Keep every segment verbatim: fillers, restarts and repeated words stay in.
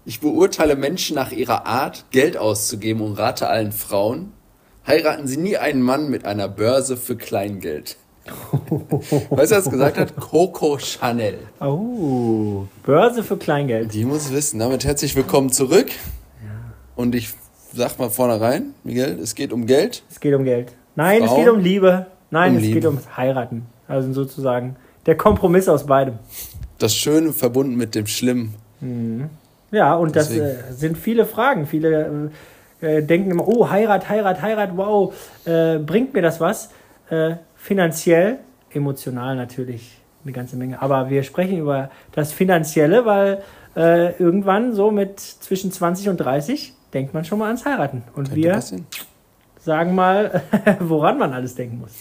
Ich beurteile Menschen nach ihrer Art, Geld auszugeben und rate allen Frauen: Heiraten Sie nie einen Mann mit einer Börse für Kleingeld. Weißt du, wer das gesagt hat? Coco Chanel. Oh, Börse für Kleingeld. Die muss wissen. Damit herzlich willkommen zurück. Ja. Und ich sag mal vornherein, Miguel, es geht um Geld. Es geht um Geld. Nein, Frauen, es geht um Liebe. Nein, um es Liebe. geht ums Heiraten. Also sozusagen der Kompromiss aus beidem. Das Schöne verbunden mit dem Schlimmen. Mhm. Ja, und Deswegen. das äh, sind viele Fragen. Viele äh, denken immer, oh, Heirat, Heirat, Heirat, wow, äh, bringt mir das was? Äh, finanziell, emotional natürlich eine ganze Menge. Aber wir sprechen über das Finanzielle, weil äh, irgendwann so mit zwischen zwanzig und dreißig denkt man schon mal ans Heiraten. Und Könnte wir passieren. sagen mal, woran man alles denken muss.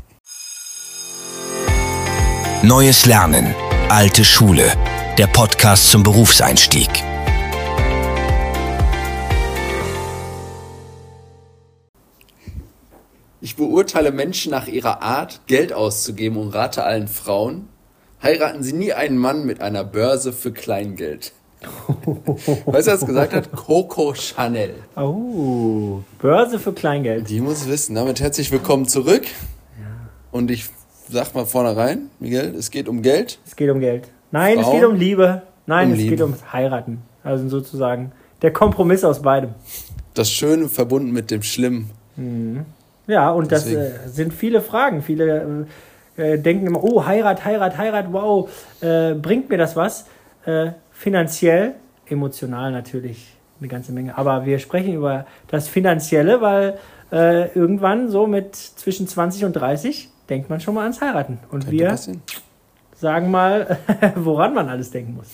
Neues Lernen, alte Schule. Der Podcast zum Berufseinstieg. Ich beurteile Menschen nach ihrer Art, Geld auszugeben und rate allen Frauen: Heiraten Sie nie einen Mann mit einer Börse für Kleingeld. Weißt du, wer das gesagt hat? Coco Chanel. Oh, Börse für Kleingeld. Die muss wissen. Damit herzlich willkommen zurück. Ja. Und ich sag mal vornherein, Miguel, es geht um Geld. Es geht um Geld. Nein, Frauen, es geht um Liebe. Nein, um es Liebe. geht ums Heiraten. Also sozusagen der Kompromiss aus beidem. Das Schöne verbunden mit dem Schlimmen. Mhm. Ja, und das Deswegen. äh, sind viele Fragen. Viele äh, denken immer, oh, Heirat, Heirat, Heirat, wow, äh, bringt mir das was? Äh, finanziell, emotional natürlich eine ganze Menge. Aber wir sprechen über das Finanzielle, weil äh, irgendwann so mit zwischen zwanzig und dreißig denkt man schon mal ans Heiraten. Und Könnte wir passieren. sagen mal, woran man alles denken muss.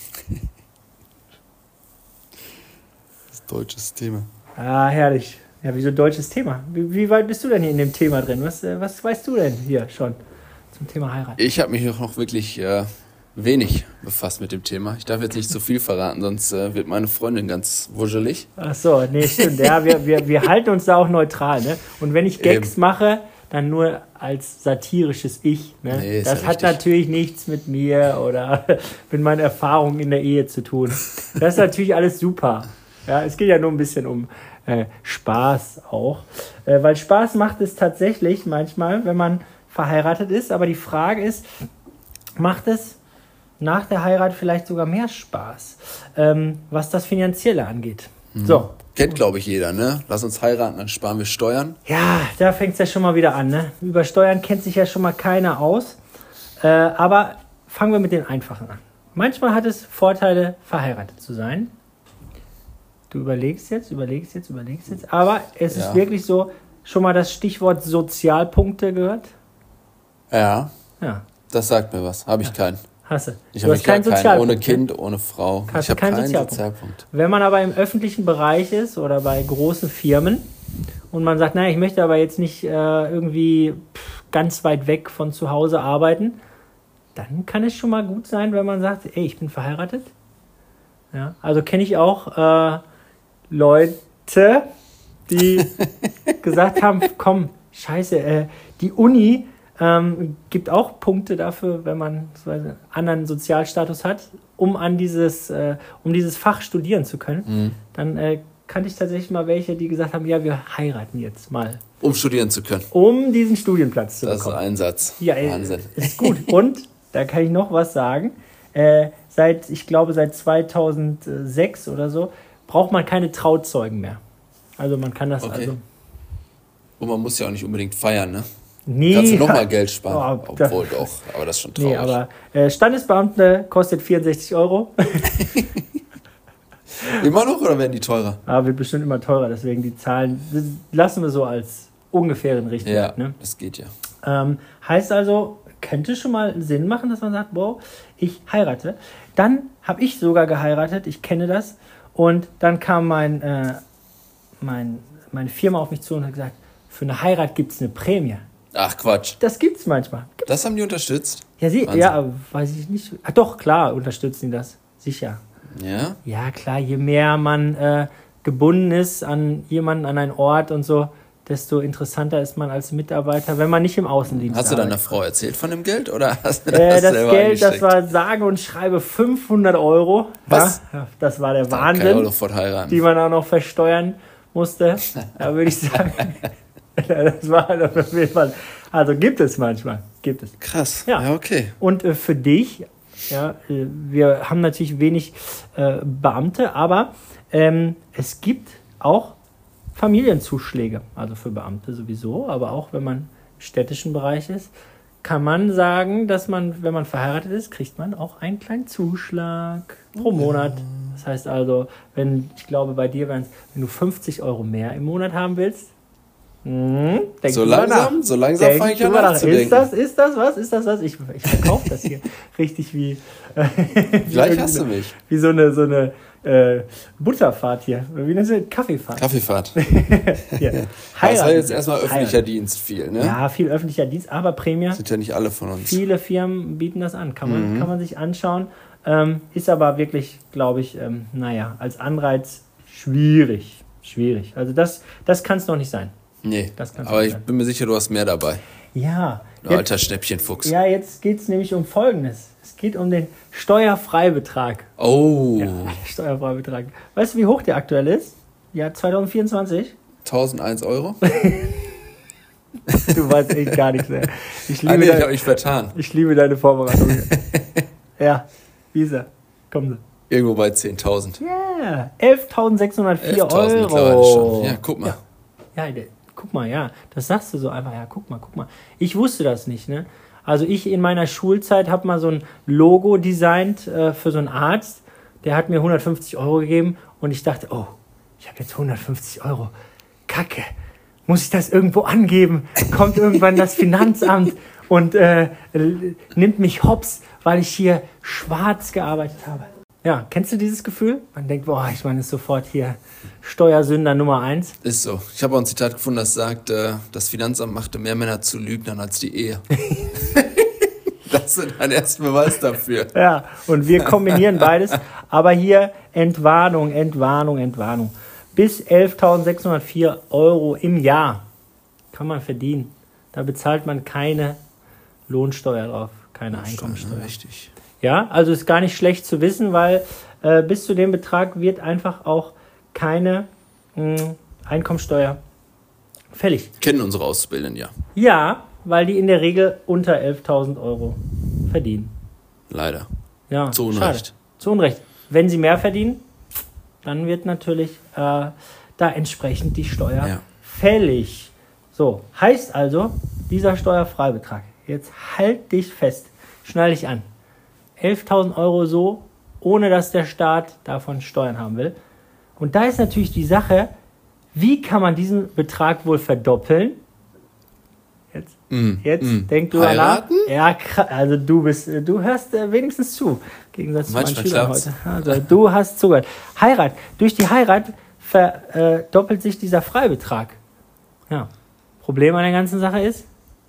Das deutsches Thema. Ah, herrlich. Ja, wieso deutsches Thema? Wie, wie weit bist du denn hier in dem Thema drin? Was, äh, was weißt du denn hier schon zum Thema Heirat? Ich habe mich noch wirklich äh, wenig befasst mit dem Thema. Ich darf jetzt nicht zu viel verraten, sonst äh, wird meine Freundin ganz wuschelig. Ach so, nee, stimmt. Ja, wir, wir, wir halten uns da auch neutral. Ne? Und wenn ich Gags Eben. mache, dann nur als satirisches Ich. Ne? Nee, ist das ja hat richtig. natürlich nichts mit mir oder mit meinen Erfahrungen in der Ehe zu tun. Das ist natürlich alles super. Ja, es geht ja nur ein bisschen um äh, Spaß auch. Äh, weil Spaß macht es tatsächlich manchmal, wenn man verheiratet ist. Aber die Frage ist, macht es nach der Heirat vielleicht sogar mehr Spaß, ähm, was das Finanzielle angeht? Mhm. So. Kennt, glaube ich, jeder, ne? Lass uns heiraten, dann sparen wir Steuern. Ja, da fängt es ja schon mal wieder an. Ne? Über Steuern kennt sich ja schon mal keiner aus. Äh, aber fangen wir mit den Einfachen an. Manchmal hat es Vorteile, verheiratet zu sein. Du überlegst jetzt, überlegst jetzt, überlegst jetzt. Aber es Ja. ist wirklich so, schon mal das Stichwort Sozialpunkte gehört? Ja, Ja, das sagt mir was. Habe ich keinen. hast du. Ich du habe hast keinen keinen. Sozialpunkt. Ohne Kind, ohne Frau. Hast ich du habe keinen keinen Sozialpunkt. Sozialpunkt. Wenn man aber im öffentlichen Bereich ist oder bei großen Firmen und man sagt, naja, ich möchte aber jetzt nicht äh, irgendwie pff, ganz weit weg von zu Hause arbeiten, dann kann es schon mal gut sein, wenn man sagt, ey, ich bin verheiratet. Ja, also kenne ich auch äh, Leute, die gesagt haben, komm, scheiße, äh, die Uni ähm, gibt auch Punkte dafür, wenn man so einen anderen Sozialstatus hat, um an dieses, äh, um dieses Fach studieren zu können. Mhm. Dann äh, kannte ich tatsächlich mal welche, die gesagt haben, ja, wir heiraten jetzt mal, Um studieren zu können. um diesen Studienplatz zu Das ist bekommen. ein Satz. Ja, ey, Wahnsinn. ist gut. Und da kann ich noch was sagen. Äh, seit, ich glaube, seit zweitausendsechs oder so braucht man keine Trauzeugen mehr. Also man kann das Okay. also. Und man muss ja auch nicht unbedingt feiern, ne? Nee, Kannst du nochmal Geld sparen? Oh, da- Obwohl doch, aber das ist schon traurig. Nee, aber äh, Standesbeamte kostet vierundsechzig Euro. Immer noch oder werden die teurer? Aber wird bestimmt immer teurer, deswegen die Zahlen das lassen wir so als ungefähren Richtwert. Ja, Ne? das geht ja. Ähm, heißt also, könnte schon mal Sinn machen, dass man sagt, wow, ich heirate. Dann habe ich sogar geheiratet, ich kenne das. Und dann kam mein, äh, mein, meine Firma auf mich zu und hat gesagt, für eine Heirat gibt es eine Prämie. Ach Quatsch. Das gibt es manchmal. Gibt's. Das haben die unterstützt? Ja, sie, Wahnsinn. ja, weiß ich nicht. Ach doch, klar, unterstützen die das. Sicher. Ja? Ja, klar, je mehr man äh, gebunden ist an jemanden, an einen Ort und so, desto interessanter ist man als Mitarbeiter, wenn man nicht im Außendienst Hast du arbeitet. deiner Frau erzählt von dem Geld oder hast du Äh, das das selber Geld, das eingesteckt? war sage und schreibe fünfhundert Euro. Was? Ja, das war der Da kann ich auch Wahnsinn, sofort heiraten. die man auch noch versteuern musste. Da würde ich sagen, das war auf jeden Fall. Also gibt es manchmal, gibt es. Krass, Ja. ja, okay. Und äh, für dich, ja, äh, wir haben natürlich wenig äh, Beamte, aber ähm, es gibt auch Familienzuschläge, also für Beamte sowieso, aber auch wenn man im städtischen Bereich ist, kann man sagen, dass man, wenn man verheiratet ist, kriegt man auch einen kleinen Zuschlag pro Monat. Das heißt also, wenn, ich glaube bei dir wären es, wenn du fünfzig Euro mehr im Monat haben willst, mh, denk So drüber langsam, nach. so langsam Denk fange ich an drüber nach. nachzudenken. Ist das, ist das was? Ist das was? Ich, ich verkaufe das hier richtig wie, wie, Gleich hast du mich. wie so eine, so eine äh, Butterfahrt hier. Wie nennt sie? Kaffeefahrt. Kaffeefahrt. Ja. Das war Heiraten. jetzt erstmal öffentlicher Heiraten. Dienst viel, ne? Ja, viel öffentlicher Dienst, aber Prämie. Sind ja nicht alle von uns. Viele Firmen bieten das an, kann man, Mhm. kann man sich anschauen. Ähm, ist aber wirklich, glaube ich, ähm, naja, als Anreiz schwierig. Schwierig. Also das, das kann es noch nicht sein. Nee, Das kann's aber nicht ich sein. bin mir sicher, du hast mehr dabei. Ja. Du alter Schnäppchenfuchs. Ja, jetzt geht es nämlich um Folgendes. Es geht um den Steuerfreibetrag. Oh, Ja, Steuerfreibetrag. Weißt du, wie hoch der aktuell ist? Ja, zwanzig vierundzwanzig? tausendeins Euro? Du weißt echt gar nichts mehr. Ich Ah, liebe, nee, ich habe deine, mich vertan. ich liebe deine Vorbereitung. Ja, wie ist er? Kommen Sie. Irgendwo bei zehntausend. Ja, elftausendsechshundertvier elftausend mittlerweile Euro. schon. Ja, guck mal. Ja, der, guck mal, ja, das sagst du so einfach. Ja, guck mal, guck mal. Ich wusste das nicht, ne? Also ich in meiner Schulzeit habe mal so ein Logo designt äh, für so einen Arzt. Der hat mir hundertfünfzig Euro gegeben und ich dachte, oh, ich habe jetzt hundertfünfzig Euro. Kacke. Muss ich das irgendwo angeben? Kommt irgendwann das Finanzamt und äh, nimmt mich hops, weil ich hier schwarz gearbeitet habe. Ja, kennst du dieses Gefühl? Man denkt, boah, ich meine, ist sofort hier Steuersünder Nummer eins. Ist so. Ich habe auch ein Zitat gefunden, das sagt, äh, das Finanzamt machte mehr Männer zu Lügnern als die Ehe. Das ist ein erster Beweis dafür. Ja, und wir kombinieren beides. Aber hier Entwarnung, Entwarnung, Entwarnung. Bis elftausendsechshundertvier Euro im Jahr kann man verdienen. Da bezahlt man keine Lohnsteuer drauf, keine Einkommensteuer. Richtig. Ja, also ist gar nicht schlecht zu wissen, weil äh, bis zu dem Betrag wird einfach auch keine mh, Einkommensteuer fällig. Kennen unsere Auszubildenden ja. Ja, weil die in der Regel unter elftausend Euro verdienen. Leider. Ja, Zu Unrecht. Schade. Zu Unrecht. Wenn sie mehr verdienen, dann wird natürlich äh, da entsprechend die Steuer Ja. fällig. So, heißt also, dieser Steuerfreibetrag, jetzt halt dich fest, schnall dich an. elftausend Euro so, ohne dass der Staat davon Steuern haben will. Und da ist natürlich die Sache, wie kann man diesen Betrag wohl verdoppeln? Jetzt, Mm, jetzt mm. denk drüber nach. Heiraten? Ja, kra- also du bist, du hörst äh, wenigstens zu, im Gegensatz zu meinen Manchmal Schülern klappt's. heute. Also du hast zugehört. Heirat. Durch die Heirat verdoppelt sich dieser Freibetrag. Ja. Problem an der ganzen Sache ist,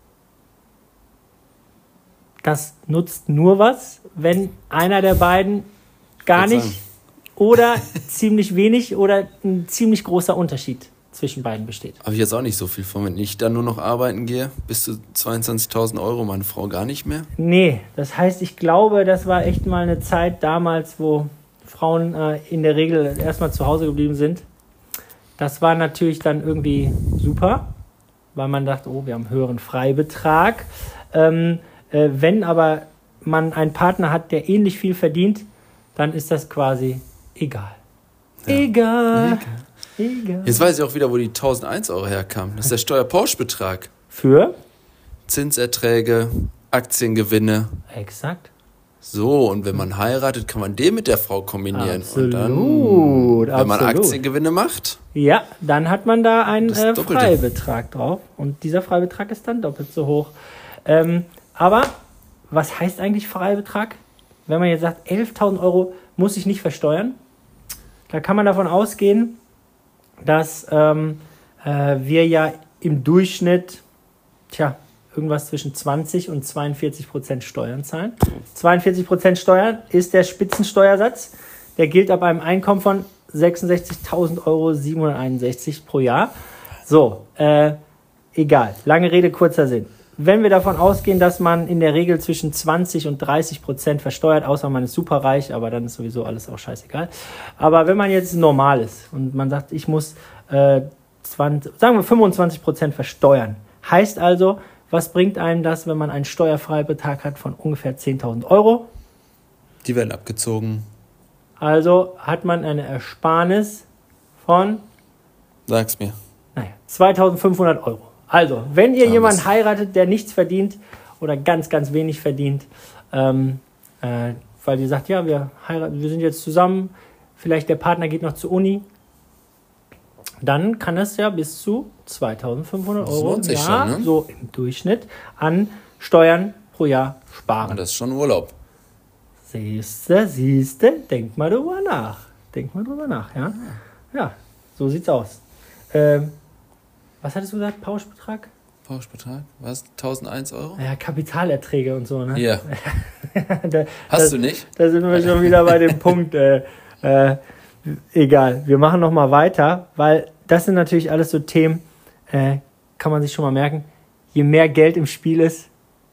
das nutzt nur was, wenn einer der beiden gar Ich würd nicht oder ziemlich wenig oder ein ziemlich großer Unterschied zwischen beiden besteht. Habe ich jetzt auch nicht so viel von, wenn ich dann nur noch arbeiten gehe, bis zu zweiundzwanzigtausend Euro, meine Frau gar nicht mehr. Nee, das heißt, ich glaube, das war echt mal eine Zeit damals, wo Frauen äh, in der Regel erstmal zu Hause geblieben sind. Das war natürlich dann irgendwie super, weil man dachte, oh, wir haben einen höheren Freibetrag. Ähm, äh, wenn aber man einen Partner hat, der ähnlich viel verdient, dann ist das quasi egal. Ja. Egal. Egal. Jetzt weiß ich auch wieder, wo die tausendeins Euro herkamen. Das ist der Steuerpauschbetrag. Für? Zinserträge, Aktiengewinne. Exakt. So, und wenn man heiratet, kann man den mit der Frau kombinieren. Absolut, Und dann, wenn man absolut. Aktiengewinne macht, Ja, dann hat man da einen Das äh, Doppelte. Freibetrag drauf. Und dieser Freibetrag ist dann doppelt so hoch. Ähm, aber was heißt eigentlich Freibetrag? Wenn man jetzt sagt, elftausend Euro muss ich nicht versteuern, da kann man davon ausgehen, dass ähm, äh, wir ja im Durchschnitt, tja, irgendwas zwischen zwanzig und zweiundvierzig Prozent Steuern zahlen. zweiundvierzig Prozent Steuern ist der Spitzensteuersatz. Der gilt ab einem Einkommen von sechsundsechzigtausend Euro siebenhunderteinundsechzig pro Jahr. So, äh, egal. Lange Rede, kurzer Sinn. Wenn wir davon ausgehen, dass man in der Regel zwischen zwanzig und dreißig Prozent versteuert, außer man ist superreich, aber dann ist sowieso alles auch scheißegal. Aber wenn man jetzt normal ist und man sagt, ich muss äh, zwanzig, sagen wir fünfundzwanzig Prozent versteuern, heißt also, was bringt einem das, wenn man einen Steuerfreibetrag hat von ungefähr zehntausend Euro? Die werden abgezogen. Also hat man eine Ersparnis von, Sag's mir. naja, zweitausendfünfhundert Euro. Also, wenn ihr Ja, jemanden was- heiratet, der nichts verdient oder ganz, ganz wenig verdient, ähm, äh, weil ihr sagt, ja, wir heiraten, wir sind jetzt zusammen, vielleicht der Partner geht noch zur Uni, dann kann es ja bis zu zweitausendfünfhundert Das Euro lohnt im sich Jahr, schon, ne? so im Durchschnitt, an Steuern pro Jahr sparen. Und das ist schon Urlaub. Siehste, siehste, denk mal drüber nach. Denk mal drüber nach, ja? Ja, so sieht's aus. Ähm, was hattest du gesagt? Pauschbetrag? Pauschbetrag? Was? tausendeins Euro? Ja, Kapitalerträge und so, ne? Hier. da, Hast das, du nicht? Da sind wir schon wieder bei dem Punkt. Äh, äh, egal, wir machen noch mal weiter, weil das sind natürlich alles so Themen, äh, kann man sich schon mal merken, je mehr Geld im Spiel ist,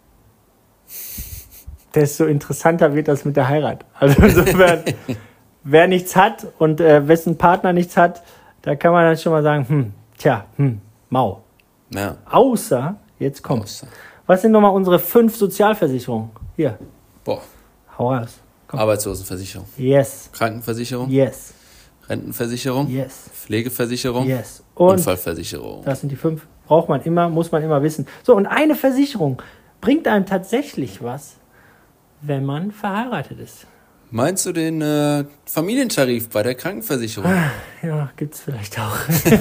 desto interessanter wird das mit der Heirat. Also insofern, wer nichts hat und äh, wessen Partner nichts hat, da kann man dann schon mal sagen, hm, tja, hm, mau. Ja. Außer, jetzt kommt, Außer. was sind nochmal unsere fünf Sozialversicherungen? Hier, Boah. hau raus. Komm. Arbeitslosenversicherung. Yes, Krankenversicherung. yes, Rentenversicherung. yes, Pflegeversicherung. yes. Und Unfallversicherung. das sind die fünf. Braucht man immer, muss man immer wissen. So, und eine Versicherung bringt einem tatsächlich was, wenn man verheiratet ist. Meinst du den äh, Familientarif bei der Krankenversicherung? Ja, gibt's vielleicht auch.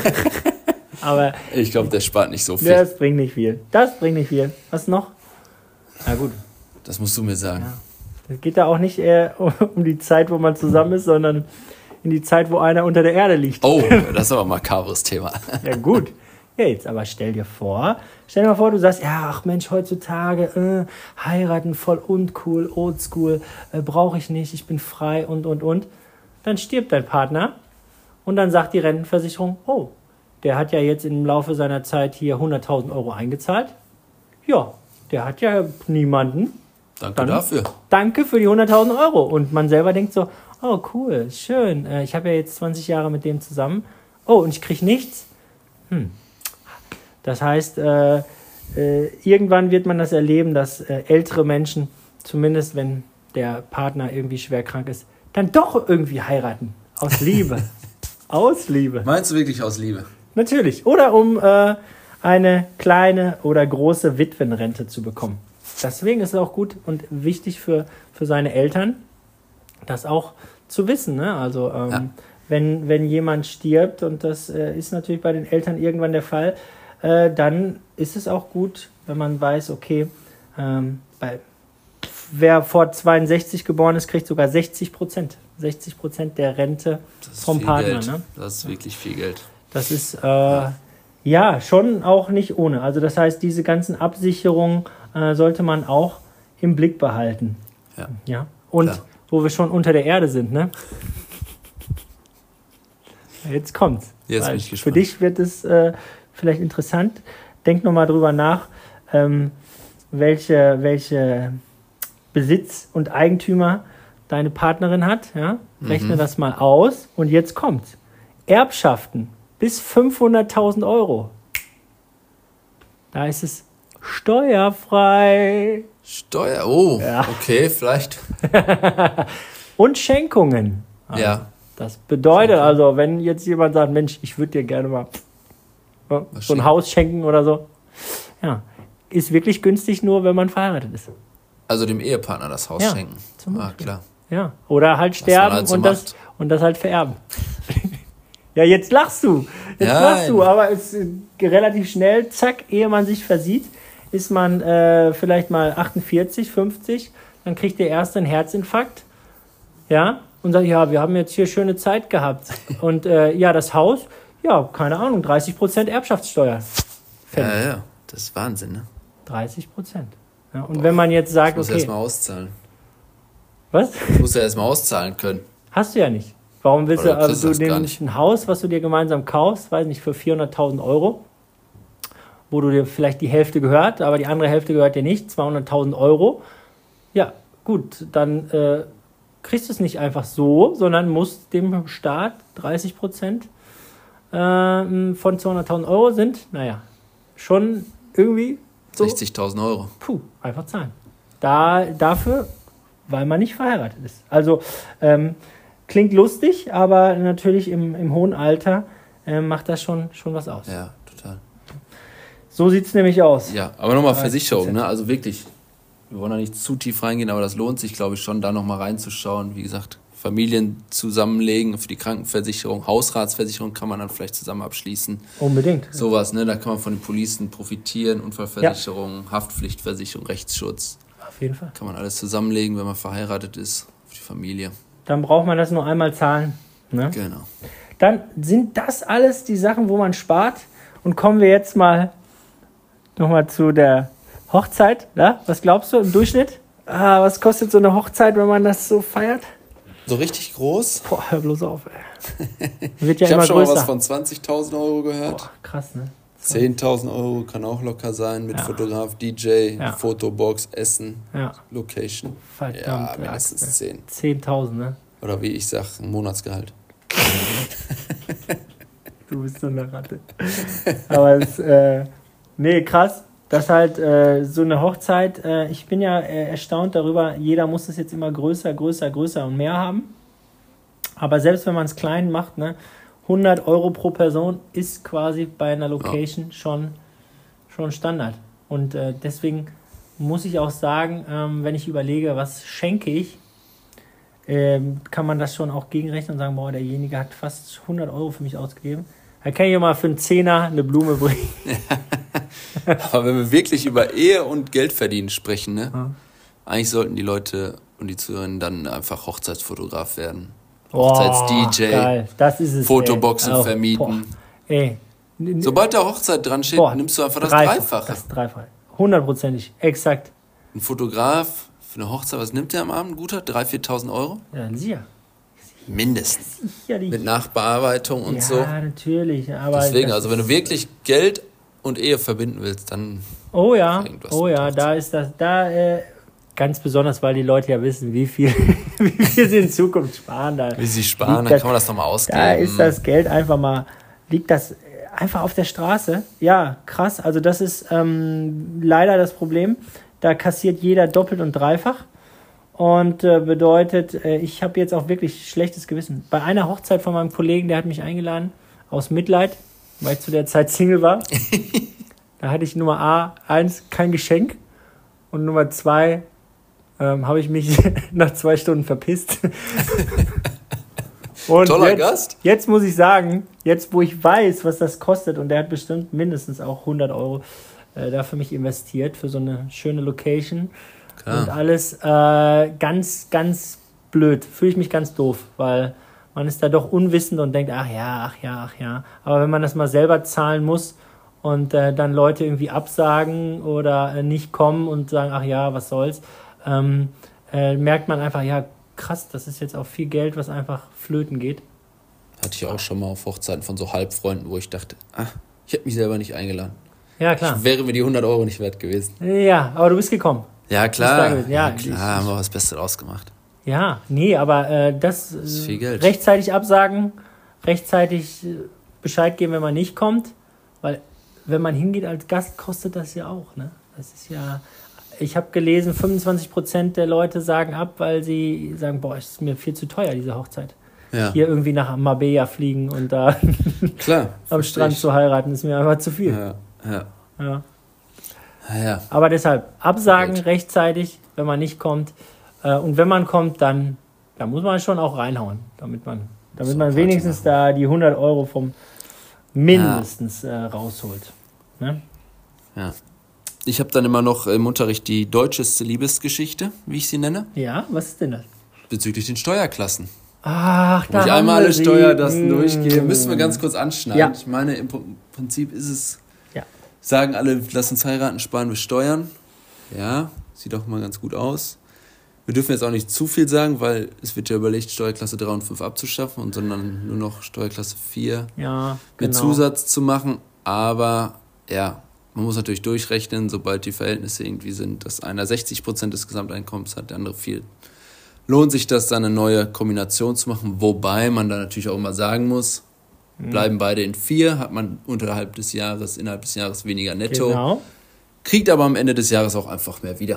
Aber Ich glaube, der spart nicht so viel. das bringt nicht viel. Das bringt nicht viel. Was noch? Na gut. Das musst du mir sagen. Es geht da auch nicht eher um die Zeit, wo man zusammen ist, sondern in die Zeit, wo einer unter der Erde liegt. Oh, das ist aber ein makabres Thema. Ja, gut. Ja, jetzt aber stell dir vor, stell dir mal vor, du sagst, ja, ach Mensch, heutzutage, äh, heiraten voll uncool, oldschool, äh, brauche ich nicht, ich bin frei und, und, und. Dann stirbt dein Partner und dann sagt die Rentenversicherung, oh, der hat ja jetzt im Laufe seiner Zeit hier hunderttausend Euro eingezahlt. Ja, der hat ja niemanden. Danke Dann- dafür. Danke für die hunderttausend Euro. Und man selber denkt so, oh cool, schön, äh, ich habe ja jetzt zwanzig Jahre mit dem zusammen. Oh, und ich kriege nichts? Hm. Das heißt, äh, äh, irgendwann wird man das erleben, dass äh, ältere Menschen, zumindest wenn der Partner irgendwie schwer krank ist, dann doch irgendwie heiraten. Aus Liebe. Aus Liebe. Meinst du wirklich aus Liebe? Natürlich. Oder um äh, eine kleine oder große Witwenrente zu bekommen. Deswegen ist es auch gut und wichtig für, für seine Eltern, das auch zu wissen. Ne? Also ähm, Ja. wenn, wenn jemand stirbt, und das äh, ist natürlich bei den Eltern irgendwann der Fall, äh, dann ist es auch gut, wenn man weiß, okay, ähm, bei, wer vor zweiundsechzig geboren ist, kriegt sogar sechzig Prozent. sechzig Prozent der Rente Das ist vom viel Partner. Geld. Ne? Das ist wirklich viel Geld. Das ist äh, ja schon auch nicht ohne. Also das heißt, diese ganzen Absicherungen äh, sollte man auch im Blick behalten. Ja. Ja. Und Klar. wo wir schon unter der Erde sind, ne? Jetzt kommt's. Jetzt Weil bin ich für gespannt. dich wird es äh, vielleicht interessant. Denk nochmal drüber nach, ähm, welche, welche Besitz und Eigentümer deine Partnerin hat. Ja? Rechne Mhm. das mal aus. Und jetzt kommt's. Erbschaften bis fünfhunderttausend Euro. Da ist es steuerfrei. Steuer, oh, Ja. okay, vielleicht. Und Schenkungen. Also, Ja. Das bedeutet also, wenn jetzt jemand sagt, Mensch, ich würde dir gerne mal äh, so ein schenken. Haus schenken oder so. Ja, ist wirklich günstig nur, wenn man verheiratet ist. Also dem Ehepartner das Haus Ja, schenken. zum Ah, Beispiel. klar. Ja, oder halt man sterben halt so und, das, macht. und das halt vererben. Ja, jetzt lachst du. Jetzt Nein. lachst du, aber es ist äh, relativ schnell, zack, ehe man sich versieht, ist man äh, vielleicht mal achtundvierzig, fünfzig, dann kriegt der erste einen Herzinfarkt, ja, und sagt, ja, wir haben jetzt hier schöne Zeit gehabt. Und äh, ja, das Haus, ja, keine Ahnung, dreißig Prozent Erbschaftssteuer. Fällig. Ja, ja, das ist Wahnsinn, ne? dreißig Prozent. Ja, und wenn man jetzt sagt, Das muss okay, erst mal auszahlen. was? Das muss ja erst mal auszahlen können. Hast du ja nicht. Warum willst Oder du, du kriegst also das du gar nämlich nicht. ein Haus, was du dir gemeinsam kaufst, weiß nicht, für vierhunderttausend Euro, wo du dir vielleicht die Hälfte gehört, aber die andere Hälfte gehört dir nicht, zweihunderttausend Euro. Ja, gut, dann äh, kriegst du es nicht einfach so, sondern musst dem Staat dreißig Prozent äh, von zweihunderttausend Euro sind, naja, schon irgendwie so, sechzigtausend Euro. puh, einfach zahlen. Da, dafür, weil man nicht verheiratet ist. Also, ähm, klingt lustig, aber natürlich im, im hohen Alter äh, macht das schon, schon was aus. Ja, total. So sieht es nämlich aus. Ja, aber nochmal dreißig Versicherung, Prozent. ne? Also wirklich, wir wollen da nicht zu tief reingehen, aber das lohnt sich, glaube ich, schon, da nochmal reinzuschauen. Wie gesagt, Familien zusammenlegen für die Krankenversicherung, Hausratsversicherung kann man dann vielleicht zusammen abschließen. Unbedingt. Sowas, ne? Da kann man von den Policen profitieren, Unfallversicherung, Haftpflichtversicherung, Rechtsschutz. Auf jeden Fall. Kann man alles zusammenlegen, wenn man verheiratet ist, für die Familie. Dann braucht man das nur einmal zahlen. Ne? Genau. Dann sind das alles die Sachen, wo man spart. Und kommen wir jetzt mal nochmal zu der Hochzeit. Ja? Was glaubst du im Durchschnitt? Ah, was kostet so eine Hochzeit, wenn man das so feiert? So richtig groß? Boah, hör bloß auf, ey. Wird ja Ich habe immer schon größer. mal was von zwanzigtausend Euro gehört. Boah, krass, ne? zehntausend Euro kann auch locker sein, mit Ja. Fotograf, D J, Ja. Fotobox, Essen, Ja, Location. verdammt. Ja, ey. mindestens zehn. zehntausend, ne? Oder wie ich sag, ein Monatsgehalt. Du bist so eine Ratte. Aber es, äh, nee, krass. Das halt äh, so eine Hochzeit, äh, ich bin ja äh, erstaunt darüber, jeder muss es jetzt immer größer, größer, größer und mehr haben. Aber selbst wenn man es klein macht, ne, hundert Euro pro Person ist quasi bei einer Location ja. schon, schon Standard. Und äh, deswegen muss ich auch sagen, ähm, wenn ich überlege, was schenke ich, ähm, kann man das schon auch gegenrechnen und sagen, boah, derjenige hat fast hundert Euro für mich ausgegeben. Da kann ich ja mal für einen Zehner eine Blume bringen. Aber wenn wir wirklich über Ehe und Geldverdienen sprechen, ne? Ja. Eigentlich sollten die Leute und die Zuhörer dann einfach Hochzeitsfotograf werden. Oh, Hochzeits-D J, geil. Das ist es, Fotoboxen ey. vermieten. Boah. Ey. Sobald da Hochzeit dran steht, Boah, nimmst du einfach das Dreifach, Dreifache. Das Dreifache. Hundertprozentig. Exakt. Ein Fotograf für eine Hochzeit, was nimmt der am Abend? Guter? dreitausend, viertausend Euro? Ja, sicher. Mindestens. Sicherlich. Mit Nachbearbeitung und ja, so. Ja, natürlich. Aber Deswegen, das also wenn du wirklich Geld und Ehe verbinden willst, dann... Oh ja, irgendwas oh ja, mit da ist das, da äh, ganz besonders, weil die Leute ja wissen, wie viel, wie viel sie in Zukunft sparen. Da Wie sie sparen, liegt dann das, kann man das nochmal ausgeben. Da ist das Geld einfach mal, liegt das einfach auf der Straße. Ja, krass. Also das ist ähm, leider das Problem. Da kassiert jeder doppelt und dreifach. Und äh, bedeutet, äh, ich habe jetzt auch wirklich schlechtes Gewissen. Bei einer Hochzeit von meinem Kollegen, der hat mich eingeladen, aus Mitleid, weil ich zu der Zeit Single war. Da hatte ich Nummer A, eins, kein Geschenk. Und Nummer zwei, ähm, habe ich mich nach zwei Stunden verpisst. Und Toller jetzt, Gast. Jetzt muss ich sagen, jetzt wo ich weiß, was das kostet, und der hat bestimmt mindestens auch hundert Euro äh, da für mich investiert, für so eine schöne Location. Klar. Und alles äh, ganz, ganz blöd. Fühle ich mich ganz doof, weil man ist da doch unwissend und denkt, ach ja, ach ja, ach ja. Aber wenn man das mal selber zahlen muss und äh, dann Leute irgendwie absagen oder äh, nicht kommen und sagen, ach ja, was soll's, ähm, äh, merkt man einfach, ja, krass, das ist jetzt auch viel Geld, was einfach flöten geht. Hatte ich auch schon mal auf Hochzeiten von so Halbfreunden, wo ich dachte, ah, ich hätte mich selber nicht eingeladen. Ja, klar. Ich wäre mir die hundert Euro nicht wert gewesen. Ja, aber du bist gekommen. Ja, klar. Ja, ja, klar, ich, haben wir was Besseres ausgemacht. Ja, nee, aber äh, das, das ist viel Geld. Rechtzeitig absagen, rechtzeitig äh, Bescheid geben, wenn man nicht kommt, weil wenn man hingeht als Gast, kostet das ja auch, ne? Das ist ja, ich habe gelesen, fünfundzwanzig Prozent der Leute sagen ab, weil sie sagen, boah, es ist mir viel zu teuer, diese Hochzeit. Ja. Hier irgendwie nach Marbella fliegen und da Klar, am Strand zu heiraten, ist mir einfach zu viel. Ja, ja. ja. ja. Aber deshalb, absagen rechtzeitig, wenn man nicht kommt. Und wenn man kommt, dann, dann muss man schon auch reinhauen, damit man, damit so man wenigstens da die hundert Euro vom mindestens ja. äh, rausholt. Ne? Ja. Ich habe dann immer noch im Unterricht die deutscheste Liebesgeschichte, wie ich sie nenne. Ja, was ist denn das? Bezüglich den Steuerklassen. Ach, da Wo ich haben einmal wir alle sie. Steuerklassen mmh. durchgehe, müssen wir ganz kurz anschneiden. Ja. Ich meine, im Prinzip ist es, ja. sagen alle, lass uns heiraten, sparen wir Steuern. Ja, sieht doch mal ganz gut aus. Wir dürfen jetzt auch nicht zu viel sagen, weil es wird ja überlegt, Steuerklasse drei und fünf abzuschaffen und sondern nur noch Steuerklasse vier ja, genau. mit Zusatz zu machen. Aber ja, man muss natürlich durchrechnen, sobald die Verhältnisse irgendwie sind, dass einer sechzig Prozent des Gesamteinkommens hat, der andere viel. Lohnt sich das dann, eine neue Kombination zu machen, wobei man dann natürlich auch immer sagen muss, mhm. bleiben beide in vier, hat man unterhalb des Jahres, innerhalb des Jahres weniger netto, genau. kriegt aber am Ende des Jahres auch einfach mehr wieder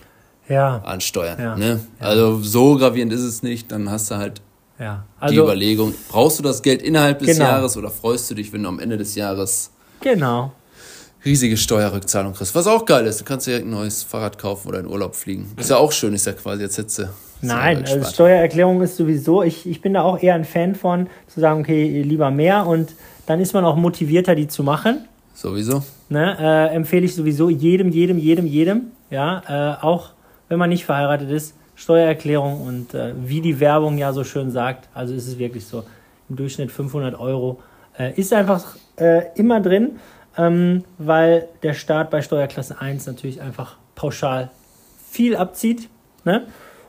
ja. an Steuern. Ja. Ne? Ja. Also so gravierend ist es nicht, dann hast du halt ja. also, die Überlegung, brauchst du das Geld innerhalb des genau. Jahres oder freust du dich, wenn du am Ende des Jahres genau. riesige Steuerrückzahlung kriegst. Was auch geil ist, du kannst dir ein neues Fahrrad kaufen oder in Urlaub fliegen. Ist ja auch schön, ist ja quasi, jetzt hättest du... Nein, also Steuererklärung ist sowieso, ich, ich bin da auch eher ein Fan von, zu sagen, okay, lieber mehr und dann ist man auch motivierter, die zu machen. Sowieso. Ne, äh, empfehle ich sowieso jedem, jedem, jedem, jedem, ja, äh, auch wenn man nicht verheiratet ist, Steuererklärung und äh, wie die Werbung ja so schön sagt, also ist es wirklich so, im Durchschnitt fünfhundert Euro, äh, ist einfach äh, immer drin, ähm, weil der Staat bei Steuerklasse eins natürlich einfach pauschal viel abzieht, ne?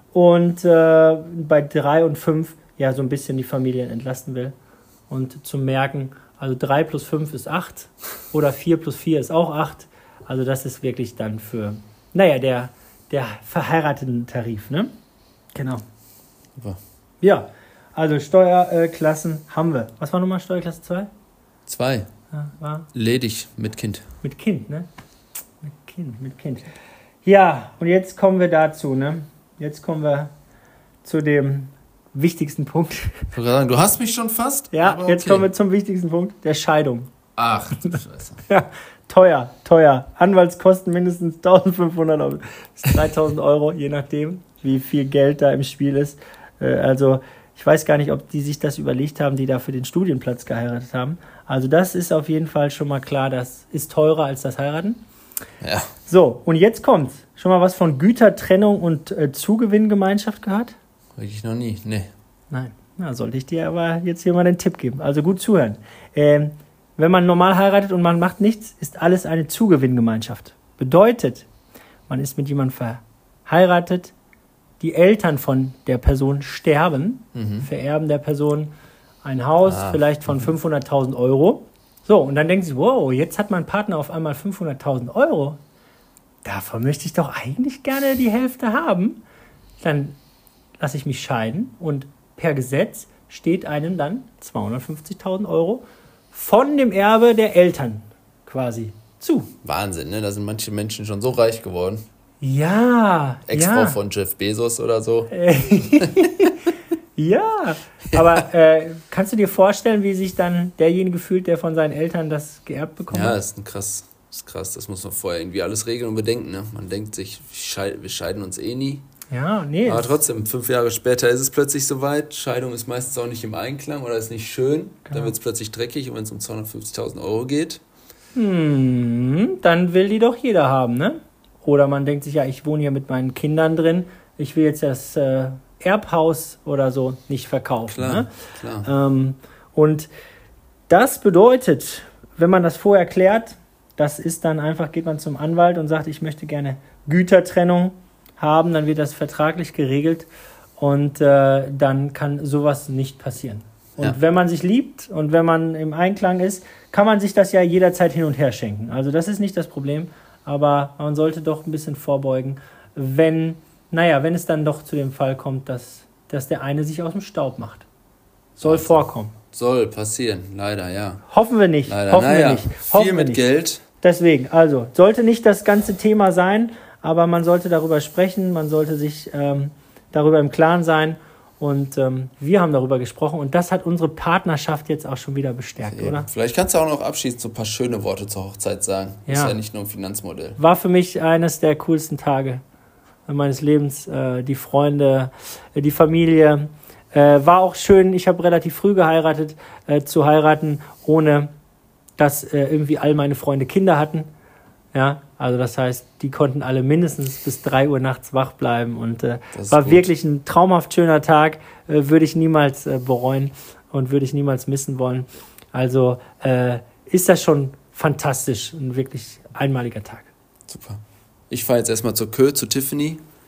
Und äh, bei drei und fünf ja so ein bisschen die Familien entlasten will. Und zu merken, also drei plus fünf ist acht oder vier plus vier ist auch acht. Also das ist wirklich dann für, naja, der, der verheirateten Tarif, ne? Genau. Super. Ja, also Steuerklassen haben wir. Was war nochmal Steuerklasse zwei? Zwei. Ja, war? Ledig mit Kind. Mit Kind, ne? Mit Kind, mit Kind. Ja, und jetzt kommen wir dazu, ne? Jetzt kommen wir zu dem wichtigsten Punkt. Ich wollte sagen, du hast mich schon fast. Ja, aber jetzt okay. kommen wir zum wichtigsten Punkt, der Scheidung. Ach, du Scheiße. Ja, teuer, teuer. Anwaltskosten mindestens eintausendfünfhundert Euro bis dreitausend Euro, je nachdem, wie viel Geld da im Spiel ist. Also ich weiß gar nicht, ob die sich das überlegt haben, die da für den Studienplatz geheiratet haben. Also das ist auf jeden Fall schon mal klar, das ist teurer als das Heiraten. Ja. So, und jetzt kommt's. Schon mal was von Gütertrennung und äh, Zugewinngemeinschaft gehört? Wirklich noch nie, nee. Nein, na, sollte ich dir aber jetzt hier mal den Tipp geben. Also gut zuhören. Ähm, wenn man normal heiratet und man macht nichts, ist alles eine Zugewinngemeinschaft. Bedeutet, man ist mit jemandem verheiratet, die Eltern von der Person sterben, mhm. vererben der Person ein Haus, ah. vielleicht von fünfhunderttausend Euro. So, und dann denken sie, wow, jetzt hat mein Partner auf einmal fünfhunderttausend Euro. Davon möchte ich doch eigentlich gerne die Hälfte haben. Dann lasse ich mich scheiden und per Gesetz steht einem dann zweihundertfünfzigtausend Euro von dem Erbe der Eltern quasi zu. Wahnsinn, ne? Da sind manche Menschen schon so reich geworden. Ja. Ex-Frau ja. von Jeff Bezos oder so. Ja, aber äh, kannst du dir vorstellen, wie sich dann derjenige fühlt, der von seinen Eltern das geerbt bekommt? Ja, das ist ein krass, das ist krass. Das muss man vorher irgendwie alles regeln und bedenken. Ne? Man denkt sich, wir scheiden uns eh nie. Ja, nee. Aber trotzdem, fünf Jahre später ist es plötzlich soweit. Scheidung ist meistens auch nicht im Einklang oder ist nicht schön. Genau. Dann wird es plötzlich dreckig und wenn es um zweihundertfünfzigtausend Euro geht. Hm, dann will die doch jeder haben, ne? Oder man denkt sich, ja, ich wohne hier mit meinen Kindern drin. Ich will jetzt das äh, Erbhaus oder so nicht verkaufen. Klar, ne? klar. Ähm, und das bedeutet, wenn man das vorher klärt, das ist dann einfach, geht man zum Anwalt und sagt, ich möchte gerne Gütertrennung haben, dann wird das vertraglich geregelt und äh, dann kann sowas nicht passieren. Und ja. wenn man sich liebt und wenn man im Einklang ist, kann man sich das ja jederzeit hin und her schenken. Also das ist nicht das Problem, aber man sollte doch ein bisschen vorbeugen, wenn, naja, wenn es dann doch zu dem Fall kommt, dass, dass der eine sich aus dem Staub macht. Soll also, vorkommen. Soll passieren, leider, ja. Hoffen wir nicht. Leider, hoffen naja, wir nicht. Hoffen viel mit nicht. Geld. Deswegen, also, sollte nicht das ganze Thema sein, aber man sollte darüber sprechen, man sollte sich ähm, darüber im Klaren sein und ähm, wir haben darüber gesprochen und das hat unsere Partnerschaft jetzt auch schon wieder bestärkt, ja. oder? Vielleicht kannst du auch noch abschließend so ein paar schöne Worte zur Hochzeit sagen. Ja. Ist ja nicht nur ein Finanzmodell. War für mich eines der coolsten Tage meines Lebens, äh, die Freunde, äh, die Familie. Äh, war auch schön, ich habe relativ früh geheiratet, äh, zu heiraten, ohne dass äh, irgendwie all meine Freunde Kinder hatten. Ja, also das heißt, die konnten alle mindestens bis drei Uhr nachts wach bleiben und äh, war gut. Wirklich ein traumhaft schöner Tag, äh, würde ich niemals äh, bereuen und würde ich niemals missen wollen. Also äh, ist das schon fantastisch, ein wirklich einmaliger Tag. Super. Ich fahre jetzt erstmal zur Kö, zu Tiffany.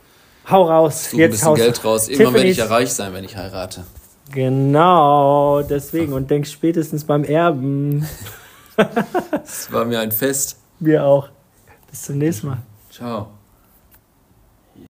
Hau raus. Such ein bisschen haus Geld raus. Irgendwann werde ich ja Tiffany's- reich sein, wenn ich heirate. Genau, deswegen. Und denk spätestens beim Erben. Es war mir ein Fest. Wir auch. Bis zum nächsten Mal. Ciao.